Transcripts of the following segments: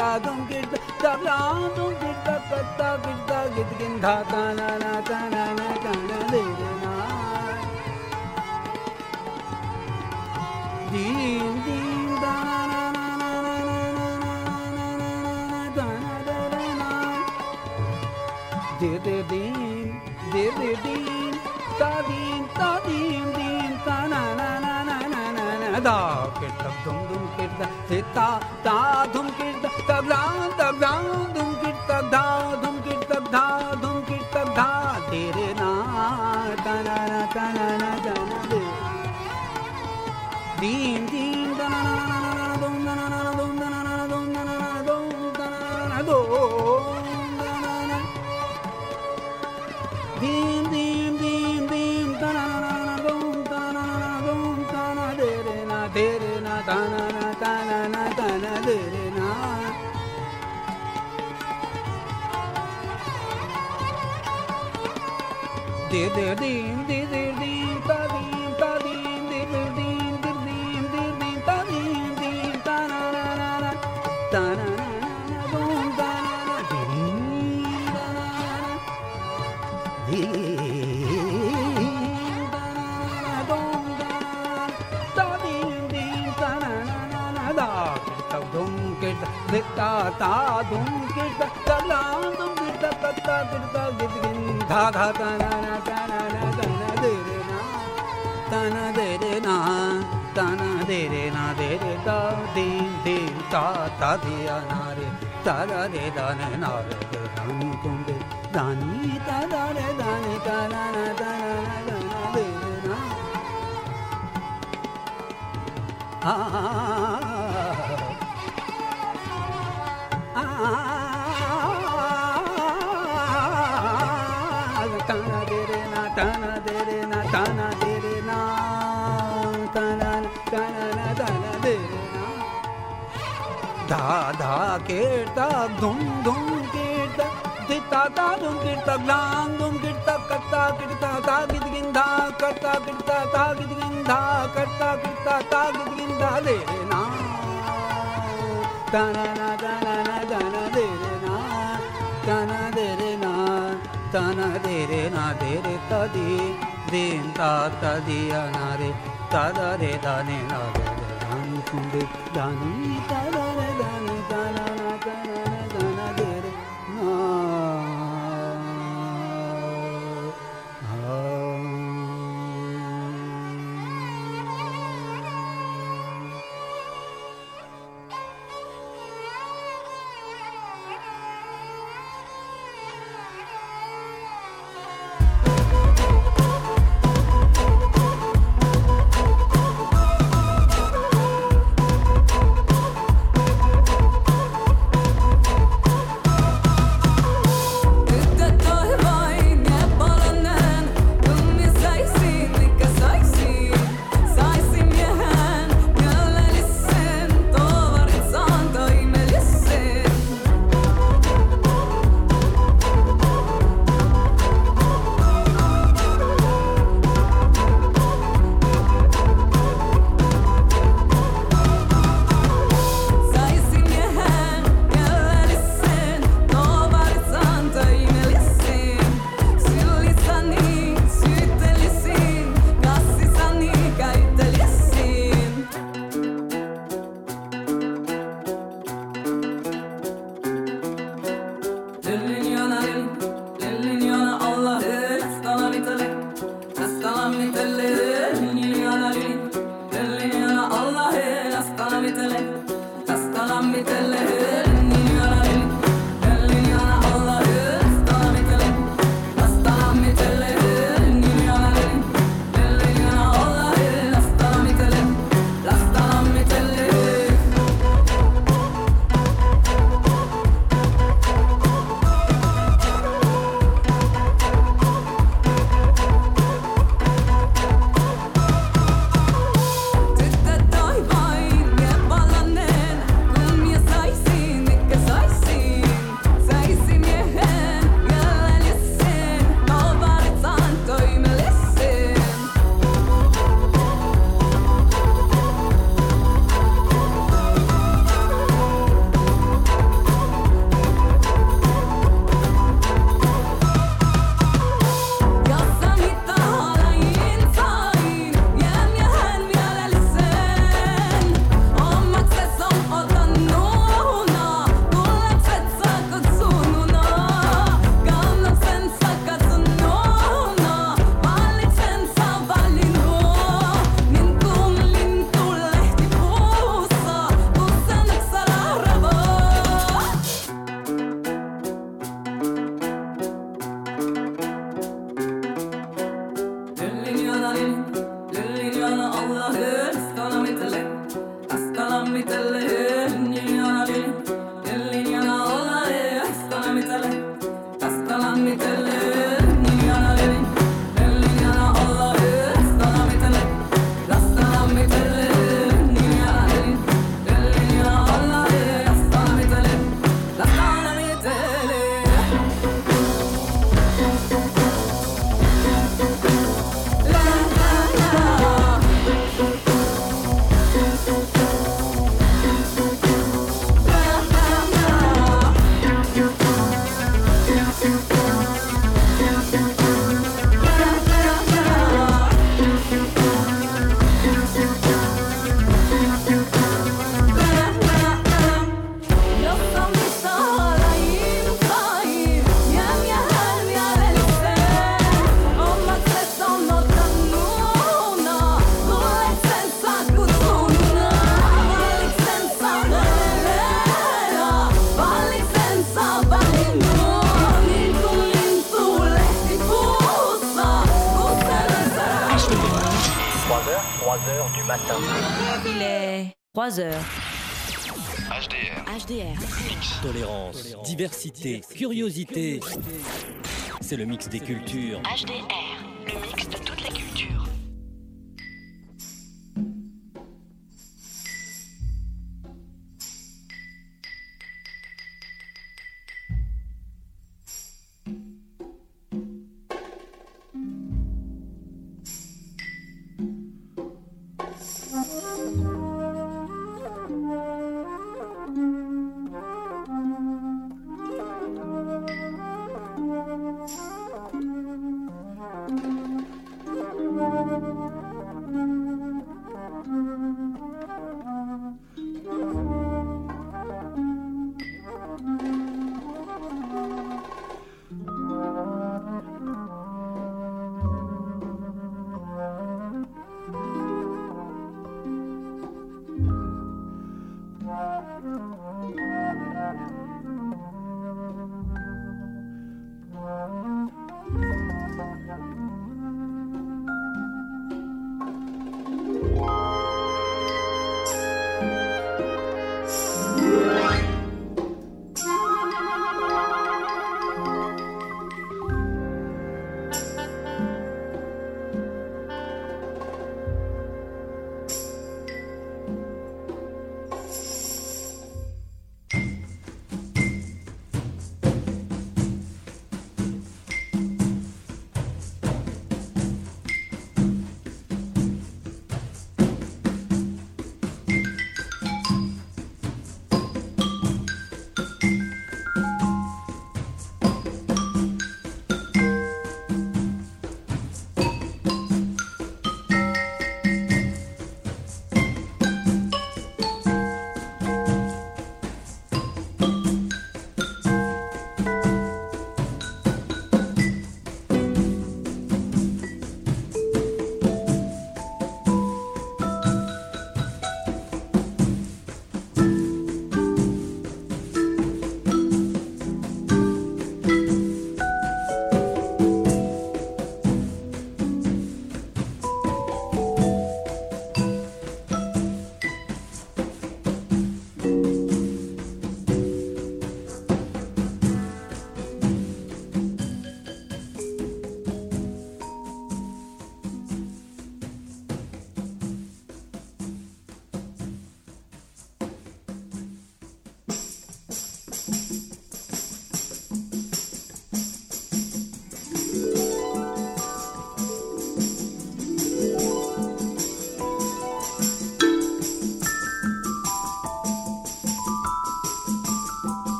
dum kirta tabla dum kirta katta kirta git gindha kana na kana na kana de na dim dim da na na na na na da na da na de dim ta dim dim ta na na na na na na da kirta dum dum kirta ta ta dum kirta tabla dum kirta da dum kirta da dum kirta da de re na ta na na ta na na da na de dim dim da na na na na dum da na na dum da na na dum da na na dum da na na do da na na dim dim dim dim da na na na dum da na na dum da na de re na ta na na ta na na ta na de re na de de dim de de dim ta dim de de dim de dim de dim ta dim dim ta na na na na ta na na na dum ta na na dim ta na na dim ta na na dum ta dim dim ta na na na da ta dum kirta ta ta dum kirta ta la dum kirta ta kirta git gin dha dha ta na na ta na na ta na de re na ta na de re na ta na de re na de re da dim dim ta ta di na re ta da re da ne na re de ram kum de da ni ta da re da ne ta na na ta na na ta na de re na ah tana de re na tana de re na tana de re na tana tana na tana de re na da da kirta dum dum kirta dita da dum kirta glang dum kirta katta kirta ta git ginda katta kirta ta git ginda katta kirta ta git ginda de re na tana na tana na tana de re na tana de re na tana de re na de re ta di din ta ta di na re ta da re da ne na re dan kunde dani ta da re da ne ta na na ta na na ta na de re na 3h du matin. Il est 3h. HDR. Tolérance, diversité, curiosité. C'est le mix des cultures. HDR, le mix de toutes les cultures.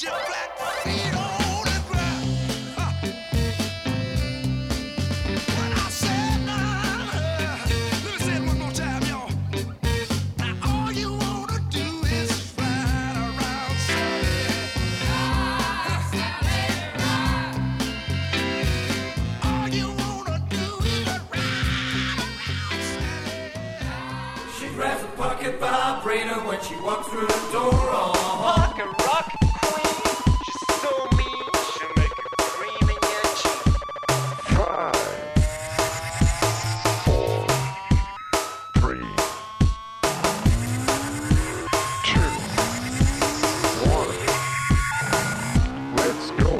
your flat feet on the ground. When I said now, let me say it one more time, y'all. Now all you wanna do is ride around Sally. All you wanna do is ride around Sally. She grabs a pocket vibrator when she walks through the door. Like a rock queen, she's so mean, she'll make you scream in your cheek. 5, 4, 3, 2, 1. Let's go.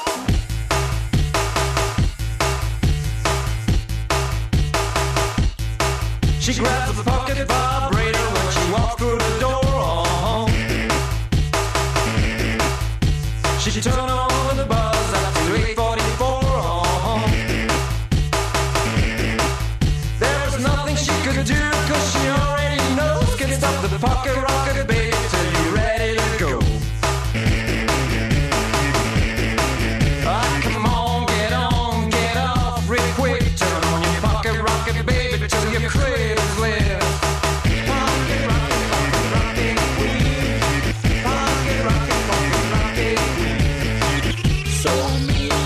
She grabs a pocket vibrator when she walks through the door. She turn on the buzz up to 8:44. There's nothing she could do, cause she already knows. Can stop the pocket rocket, baby, till you're ready to go. Ah, come on, get off real quick. Turn on your pocket rocket, baby, till your cradle's lit. Pocket rocket, pocket rocket, queen. Pocket rocket, pocket rocket, queen. So mean,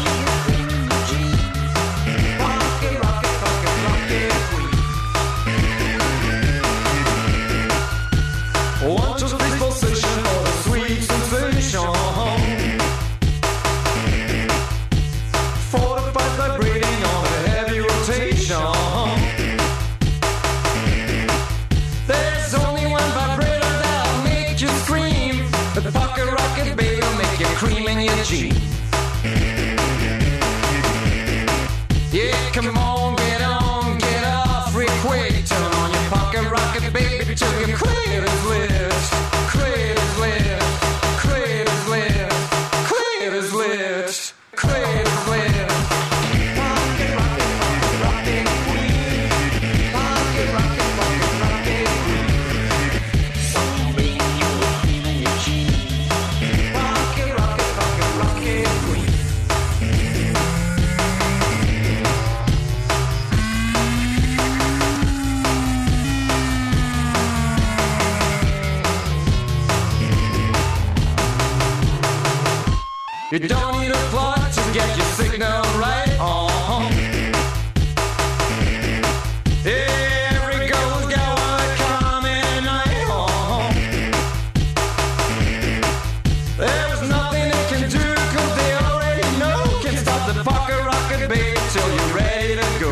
pocket rocket, pocket rocket, queen. 1, 2, 3 position for the sweet sensation. 4 to 5 vibrating on a heavy rotation. There's only one vibrator that'll make you scream. The pocket rocket, baby, will make you cream in your jeans. Yeah, come on, get off real quick. Turn on your pocket rocket, baby, till your cradle's lit. Cradle's lit, cradle's lit, cradle's lit, cradle's lit. Pocket rocket, pocket rocket, queen. Pocket rocket, pocket rocket, queen. So big you will cream in your jeans. Pocket rocket, queen. You don't need a plug to get your signal right on. Every girl's got what coming night on. There's nothing they can do, cause they already know. Can stop the pocket rocket, baby, till you're ready to go.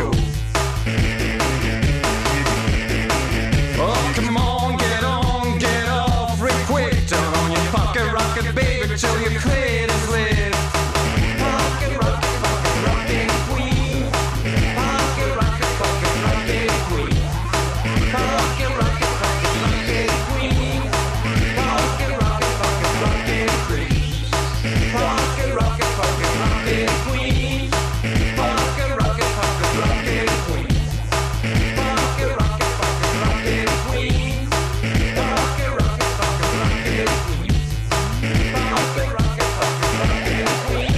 Oh, come on, get off real quick. Turn on your pocket rocket, baby, till your cradle's lit. Pocket rocket, queen. Pocket rocket, queen. Pocket rocket, queen. Pocket rocket, queen. Pocket rocket, queen. Pocket rocket, queen. Pocket rocket, queen. Pocket rocket, queen. Pocket rocket, queen.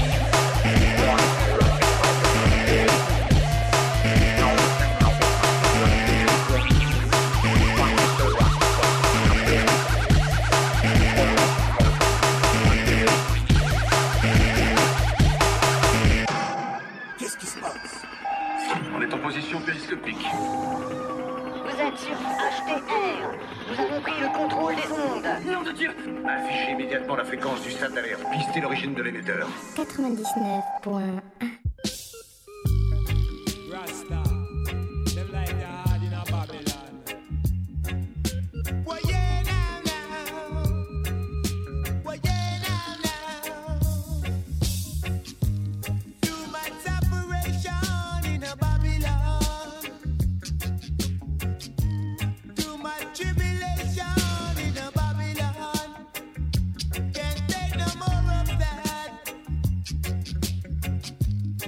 Qu'est-ce qui se passe? On est en position périscopique. Vous êtes sur HTR. Nous avons pris le contrôle des ondes. Nom de Dieu! Affichez immédiatement la fréquence du stade d'alerte. Pistez l'origine de l'émetteur. 99.1. Rasta, them like the hard in a Babylon. Well, yeah, now. Well, yeah, now. Too much separation in a Babylon. Too much tribulation in a Babylon. Can't take no more of that.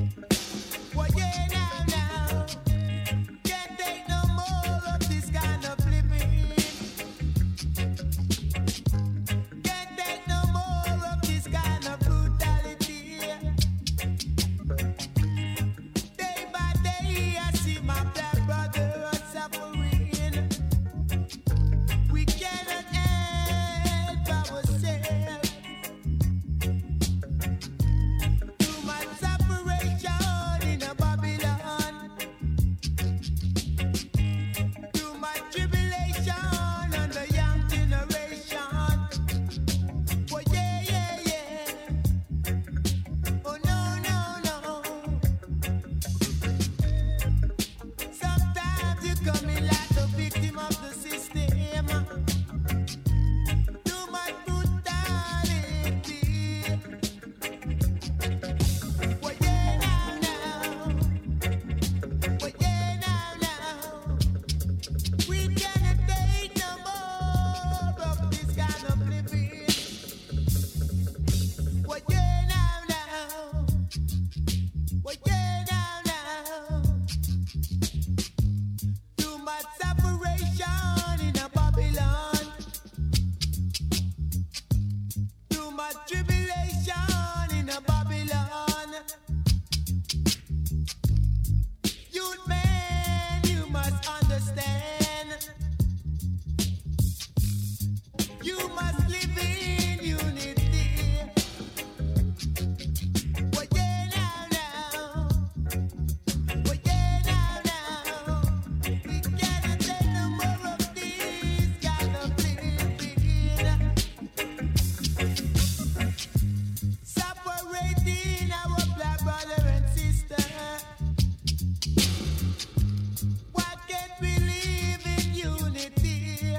much tribulation in a Babylon. Youth man, you must understand. You must live in unity. Well, yeah, now. Well, yeah, now. We cannot take no more of these kind of living. Separating our black brother and sister. Why can't we live in unity?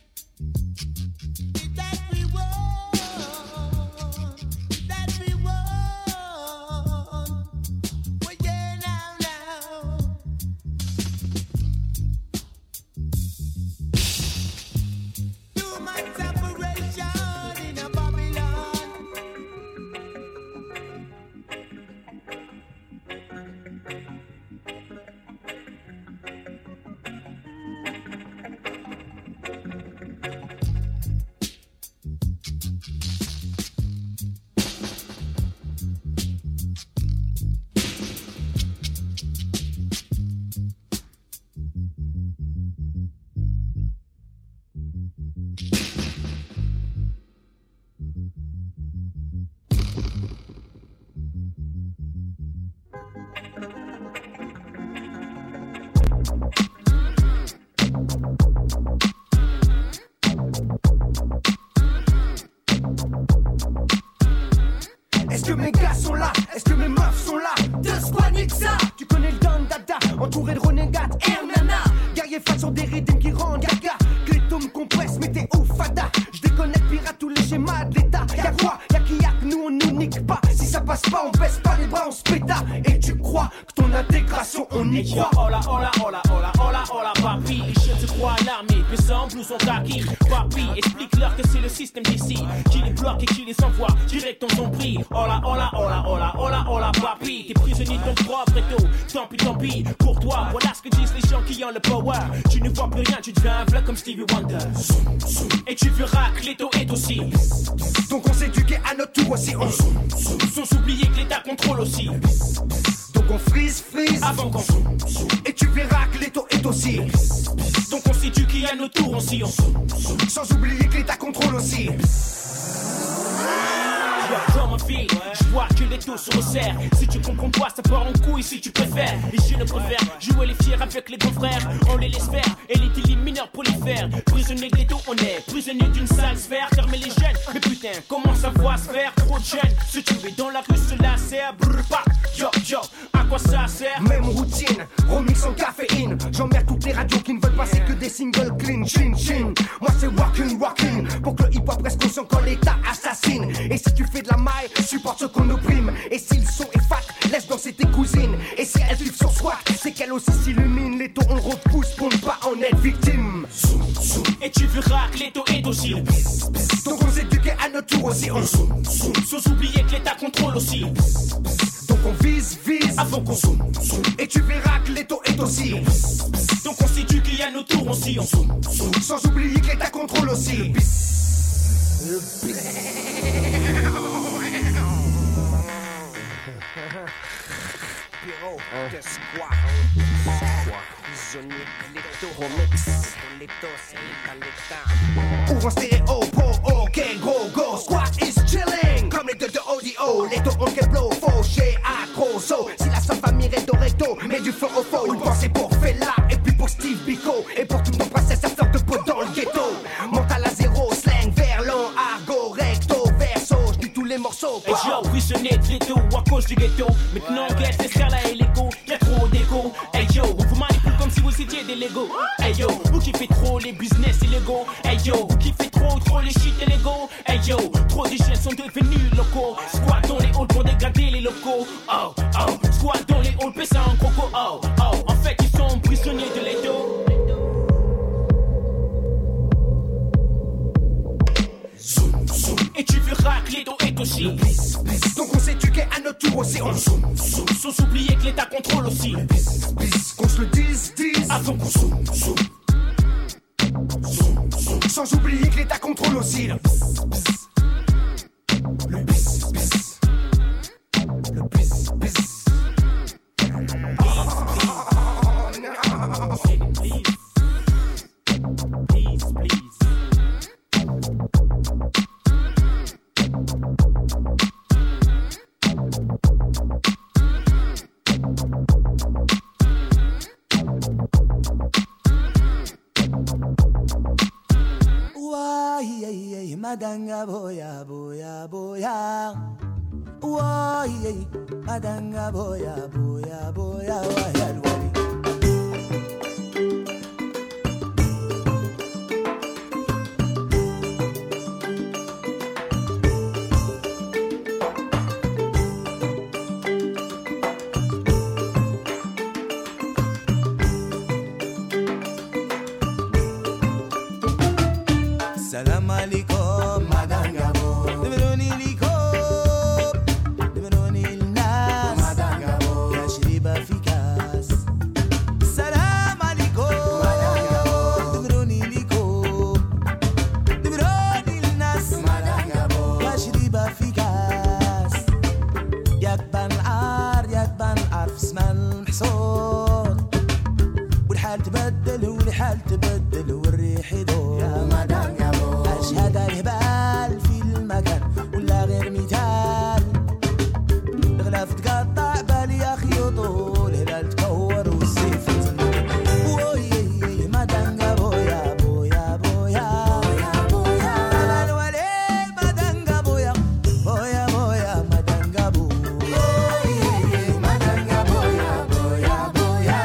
It's that we want, that we want. Well, yeah, now. Too much separation in a Babylon. Est-ce que mes gars sont là? Est-ce que mes meufs sont là? Deux squads, nique ça! Tu connais le Don Dada, entouré de renégades, Hernana! Guerrier façon des rythmes qui rendent gaga. Cléto me compresse, mais t'es ouf, fada! J'déconnecte, pirate tous les schémas de l'état. Y'a quoi? Y'a qui y'a que nous on nous nique pas. Si ça passe pas, on baisse pas les bras, on se péta. Et tu crois que ton intégration, on y croit? Hola, hola, hola, hola, hola, hola, papi. Les jeunes se croient à l'armée, mais sans blouson kaki. Papi, explique-leur que c'est le système d'ici qui les bloque et qui les envoie direct dans ton prix. Hola, hola, hola, hola, hola, hola, papi. T'es prisonnier de ton propre étau. Tant pis, pour toi, voilà ce que disent les gens qui ont le power. Tu ne vois plus rien, tu deviens un vlog comme Stevie Wonder. Et tu verras que l'étau est aussi. Donc on s'éduque à notre tour aussi. On sans oublier que l'État contrôle aussi. Donc on freeze avant qu'on et tu verras que l'étau est aussi. Donc on s'éduque à nos tours aussi. Sans oublier que l'État contrôle aussi. Dans ma ville, je vois que les taux se resserrent. Si tu comprends pas, ça part en couille si tu préfères. Et je ne préfère jouer les fiers avec les grands frères. On les laisse faire et les délits mineurs pour les faire. Prisonnier de l'étau, on est prisonnier d'une sale sphère. Fermer les jeunes, mais putain, comment ça va se faire? Trop de jeunes, se tuer dans la rue, cela sert. Brrr, pas, yo, à quoi ça sert? Même routine, remix en caféine. J'emmerde toutes les radios qui ne veulent passer que des singles clean, chin, chin. Moi c'est walking, pour que le hip-hop reste conscient quand l'État assassine. Et si tu fais de la maille, supporte ceux qu'on opprime. Et si le son est fat, laisse danser tes cousines. Et si elles vivent sur soi, c'est qu'elles aussi s'illuminent. Les taux on le repousse pour ne pas en être victime. Et tu verras que l'étau est aussi. Donc on s'éduque à notre tour aussi. Sans oublier que l'État contrôle aussi. Donc on vise avant qu'on et tu verras que l'étau est aussi. Donc on s'éduque à nos tours aussi. Sans oublier que l'État contrôle aussi. Ouvre en stéréo, ok, go, squat is chilling. Comme les deux de ODO, les deux on get blow, fauché, accroso. Si la seule famille est au recto, mets du feu au faux. Une pensée pour Fela, et puis pour Steve Biko. Et pour tout ton princesse, after de peau dans le ghetto. Mental à zéro, slang, verlan, argot, recto, verso. J'dis tous les morceaux. Et j'ai prisonnier de l'étau, à cause du ghetto. Maintenant, guette, l'escala et l'écho, y'a trop d'écho. Hey yo, on vous manipule comme si vous étiez des Legos. Hey yo, vous kiffez trop les business illégaux. Hey yo, vous kiffez trop les shit illégaux. Hey yo, trop de jeunes sont devenus locaux. Squat dans les halls pour dégrader les locaux. Oh, squat dans les halls, pèse un croco. Oh, en fait ils sont prisonniers de l'étau. Et tu verras que l'étau est aussi. Donc on s'éduque à notre tour aussi. Sans oublier que l'État contrôle aussi. Qu'on se le dise avant qu'on sans oublier que l'État contrôle aussi. madanga boya boya boya. Why, madanga boya boya boya boya. Salam alaikum, madangabo. Debroni likom, debroni الناس, madangabo. يا شريبة في كاس. سلام عليكم, madangabo. debroni likom, debroni الناس, madangabo. يا شريبة في كاس. يكبن العار, يكبن العار في اسمها المحصول. والحال تبدل والحال تبدل والريح يدور. يا مدنقبو أشهد الهبال في المكان ولا غير مثال. الغلاف تقطع بالي يا أخي يطول. هلال تكور والسيف وي مدنقبو يا بويا بويا بويا. أنا الولي مدنقبو يا بويا بويا مدنقبو. وي مدنقبو يا بويا بويا.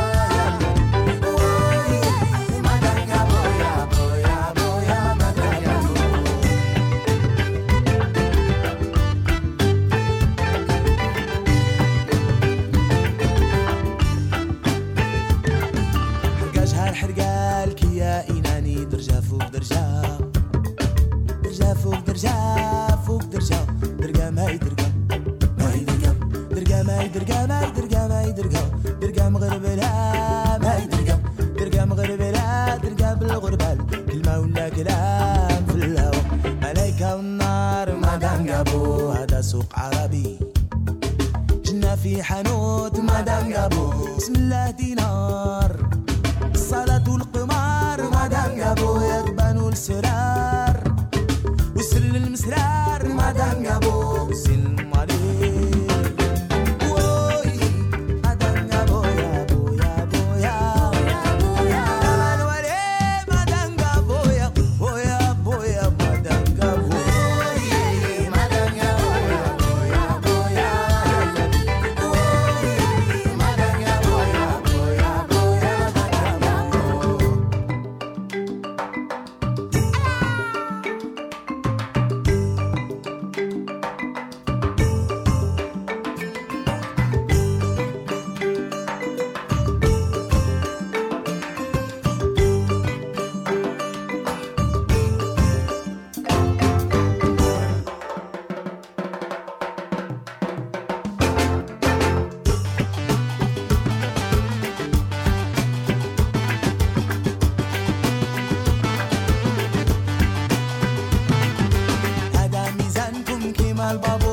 الحرقة الكيا إناني درجة فوق درجة. درجة فوق درجة فوق درجة. درجة ماي درجة ماي درجة. درجة ماي درجة ماي درجة ماي درجة. درجة مغربلة ماي درجة. درجة مغربلة درجة بالغربال. كلمة ولا كلام في الهوا. ملايكة والنار مدنقبو. هذا سوق عربي جنة في حانوت مدنقبو. بسم الله دينار الصلاة والقمار مدنقبو. يقبنوا السرار وسل المسرار مدنقبو. سلم عليك وي مدنقبو يا بويا بويا بويا. أمان ولي مدنقبو يا بويا بويا مدنقبو. وي مدنقبو يا بويا بويا. وي مدنقبو يا بويا بويا. هذا ميزانكم كيما البابا.